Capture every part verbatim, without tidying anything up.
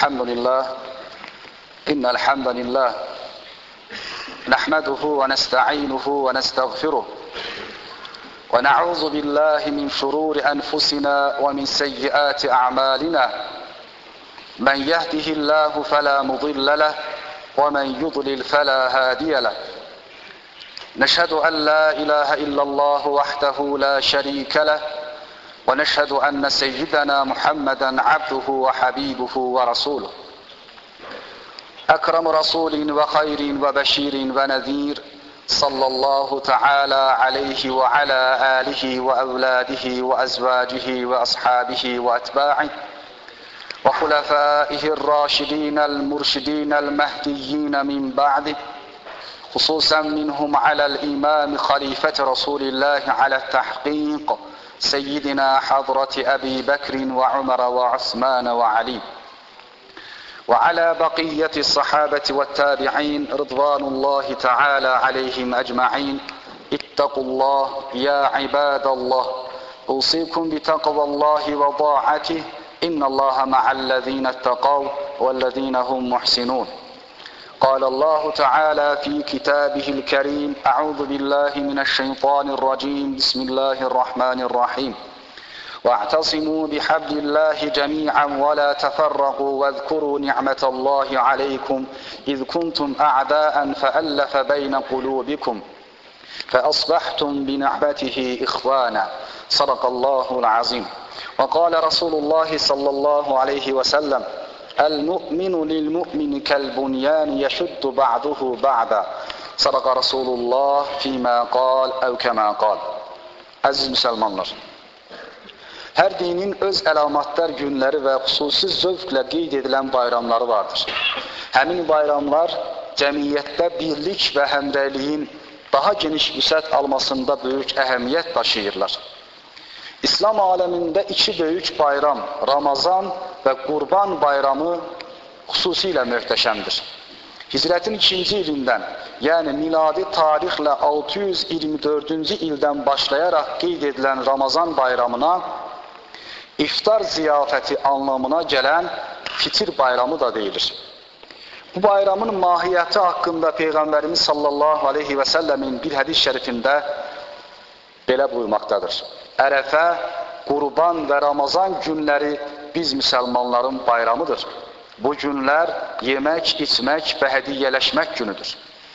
الحمد لله إن الحمد لله نحمده ونستعينه ونستغفره ونعوذ بالله من شرور أنفسنا ومن سيئات أعمالنا من يهده الله فلا مضل له ومن يضلل فلا هادي له نشهد أن لا إله إلا الله وحده لا شريك له ونشهد أن سيدنا محمدا عبده وحبيبه ورسوله أكرم رسول وخير وبشير ونذير صلى الله تعالى عليه وعلى آله وأولاده وأزواجه وأصحابه وأتباعه وخلفائه الراشدين المرشدين المهديين من بعده خصوصا منهم على الإمام خليفة رسول الله على التحقيق سيدنا حضرة أبي بكر وعمر وعثمان وعلي وعلى بقية الصحابة والتابعين رضوان الله تعالى عليهم أجمعين اتقوا الله يا عباد الله أوصيكم بتقوى الله وطاعته إن الله مع الذين اتقوا والذين هم محسنون قال الله تعالى في كتابه الكريم أعوذ بالله من الشيطان الرجيم بسم الله الرحمن الرحيم واعتصموا بحبل الله جميعا ولا تفرقوا واذكروا نعمة الله عليكم إذ كنتم أعداء فألف بين قلوبكم فأصبحتم بنعمته إخوانا صدق الله العظيم وقال رسول الله صلى الله عليه وسلم المؤمن للمؤمن كالبنيان يشد بعضه بعضا صدق رسول الله فيما قال أو كما قال. Əziz müsəlmanlar, hər dinin öz əlamatlar günləri və xüsusi zövqlə qeyd edilən bayramları vardır. Həmin bayramlar cəmiyyətdə birlik və həmrəyliyin daha geniş vüsət almasında böyük əhəmiyyət daşıyırlar. İslam aləmində iki böyük bayram, Ramazan və Qurban bayramı xüsusilə möhtəşəmdir. Hicrətin ikinci ilindən, yəni miladi tarixlə altı yüz iyirmi dördüncü ildən başlayaraq qeyd edilən Ramazan bayramına iftar ziyafəti anlamına gələn fitir bayramı da deyilir. Bu bayramın mahiyyəti haqqında Peyğəmbərimiz sallallahu aleyhi və səlləmin bir hədis şərifində belə buyurmaqdadır. Ərəfə, Qurban və Ramazan günləri biz müsəlmanların bayramıdır. Bu günlər yemək, içmək və hədiyyələşmək günüdür.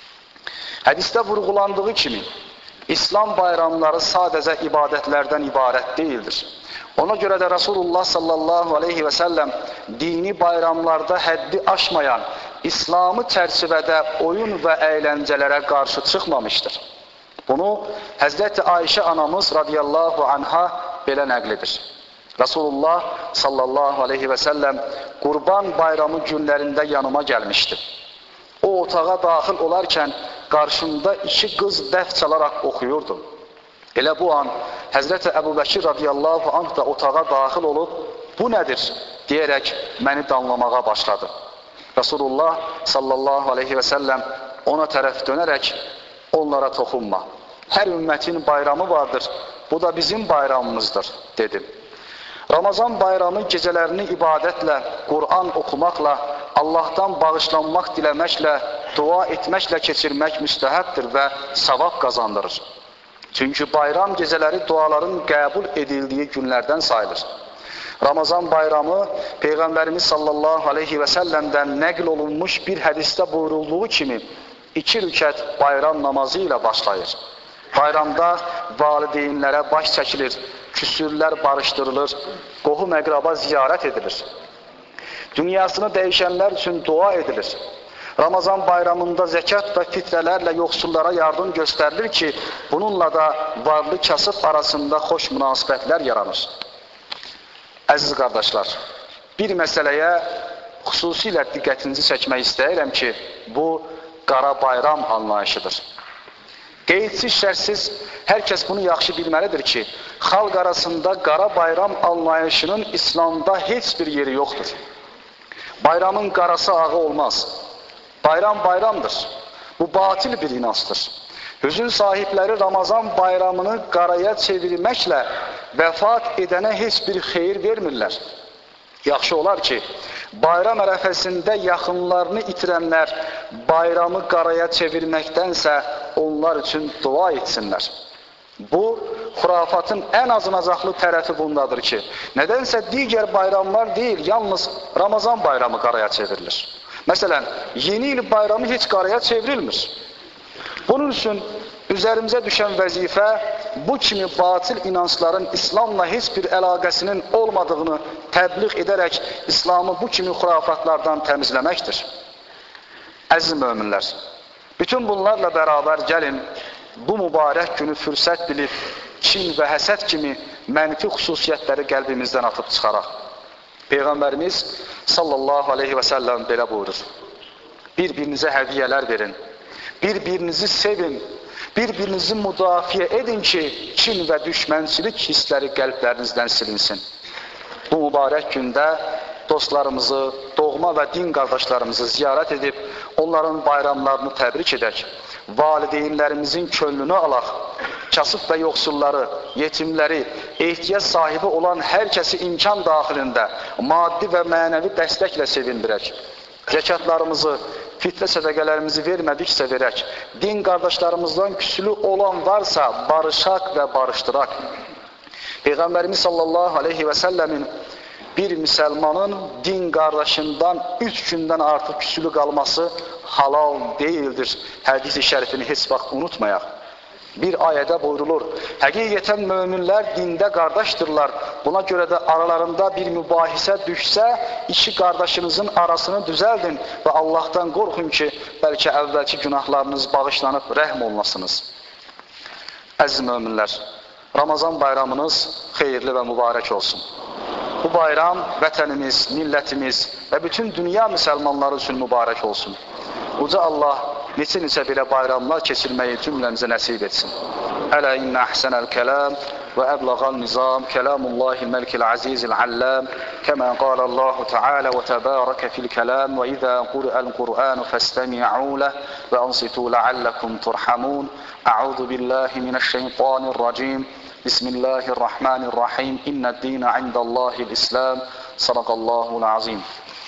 Hədisdə vurğulandığı kimi, İslam bayramları sadəcə ibadətlərdən ibarət deyildir. Ona görə də Rasulullah sallallahu aleyhi və səlləm dini bayramlarda həddi aşmayan, İslamı çərçivədə oyun və əyləncələrə qarşı çıxmamışdır. Bunu Həzrəti Ayşə anamız radiyallahu anha belə nəql edir. Rasulullah sallallahu aleyhi və səlləm Qurban bayramı günlərində yanıma gəlmişdi. O otağa daxil olarkən qarşımda iki qız dəf çalaraq oxuyurdu. Elə bu an Həzrəti Əbu Bəkir radiyallahu anh da otağa daxil olub, bu nədir deyərək məni danlamağa başladı. Rasulullah sallallahu aleyhi və səlləm ona tərəf dönərək onlara toxunma. Hər ümmətin bayramı vardır, bu da bizim bayramımızdır, dedim. Ramazan bayramı gecələrini ibadətlə, Qur'an oxumaqla, Allahdan bağışlanmaq diləməklə, dua etməklə keçirmək müstəhəbdir və savab qazandırır. Çünki bayram gecələri duaların qəbul edildiyi günlərdən sayılır. Ramazan bayramı Peyğəmbərimiz sallallahu aleyhi və səlləmdən nəql olunmuş bir hədisdə buyurulduğu kimi iki rükət bayram namazı ilə başlayır. Bayramda valideynlərə baş çəkilir, küsürlər barışdırılır, qohum əqraba ziyarət edilir. Dünyasını dəyişənlər üçün dua edilir. Ramazan bayramında zəkat və fitrələrlə yoxsullara yardım göstərilir ki, bununla da varlı kasıb arasında xoş münasibətlər yaranır. Əziz qardaşlar, bir məsələyə xüsusilə diqqətinizi çəkmək istəyirəm ki, bu qara bayram anlayışıdır. Qeydsiz, şərtsiz, hər kəs bunu yaxşı bilməlidir ki, xalq arasında qara bayram anlayışının İslamda heç bir yeri yoxdur. Bayramın qarası ağı olmaz. Bayram bayramdır. Bu batil bir inancdır. Hüzün sahibləri Ramazan bayramını qaraya çevirməklə vəfat edənə heç bir xeyir vermirlər. Yaxşı olar ki, bayram ərəfəsində yaxınlarını itirənlər bayramı qaraya çevirməkdənsə onlar üçün dua etsinlər. Bu, xurafatın ən azınacaqlı tərəfi bundadır ki, nədənsə digər bayramlar deyil, yalnız Ramazan bayramı qaraya çevrilir. Məsələn, yeni il bayramı heç qaraya çevrilmir. Bunun üçün üzərimizə düşən vəzifə bu kimi batil inancların İslamla heç bir əlaqəsinin olmadığını təbliğ edərək İslamı bu kimi xurafatlardan təmizləməkdir. Əziz möminlər, bütün bunlarla bərabər gəlin, bu mübarək günü fürsət bilib, kin və həsəd kimi mənfi xüsusiyyətləri qəlbimizdən atıb çıxaraq. Peyğəmbərimiz sallallahu aleyhi və səlləm belə buyurur: bir-birinizə hədiyyələr verin, bir-birinizi sevin, bir-birinizi müdafiə edin ki, kin və düşmənçilik hissləri qəlblərinizdən silinsin. Bu mübarək gündə dostlarımızı, doğma və din qardaşlarımızı ziyarət edib, onların bayramlarını təbrik edək, valideynlərimizin könlünü alaq, kasıb və yoxsulları, yetimləri, ehtiyac sahibi olan hər kəsi imkan daxilində maddi və mənəvi dəstəklə sevindirək. Zəkatlarımızı, fitrə sədəqələrimizi vermədiksə verək, din qardaşlarımızdan küsülü olan varsa barışaq və barışdıraq. Peyğəmbərimiz sallallahu aleyhi və səlləmin bir müsəlmanın din qardaşından üç gündən artıq küsülü qalması halal deyildir. Hədis-i şərifini heç vaxt unutmayaq. Bir ayədə buyurulur: həqiqətən möminlər dində qardaşdırlar. Buna görə də aralarında bir mübahisə düşsə, iki qardaşınızın arasını düzəldin və Allahdan qorxun ki, bəlkə əvvəlki günahlarınız bağışlanıb rəhm olunasınız. Əziz möminlər, Ramazan bayramınız xeyirli və mübarək olsun. Bu bayram vətənimiz, millətimiz və bütün dünya müsəlmanları üçün mübarək olsun. Uca Allah neçə-neçə belə bayramlar keçirməyi cümləmizə nəsib etsin. Ələ innə əhsənəl kələm və əblağal nizam kələmullahil məlkil azizil alləm kəmə qalallahu teala və təbarəkə fil kələm və izə qur'əl qur'anu fəstəmi'u ləh və ansitu ləalləkum turhamun. Əuzu billahi minəşşeytanirracim. Bismillahirrahmanirrahim. İnnəd-dīne indəllâhil-İslâm. Sadaqallâhul-azim.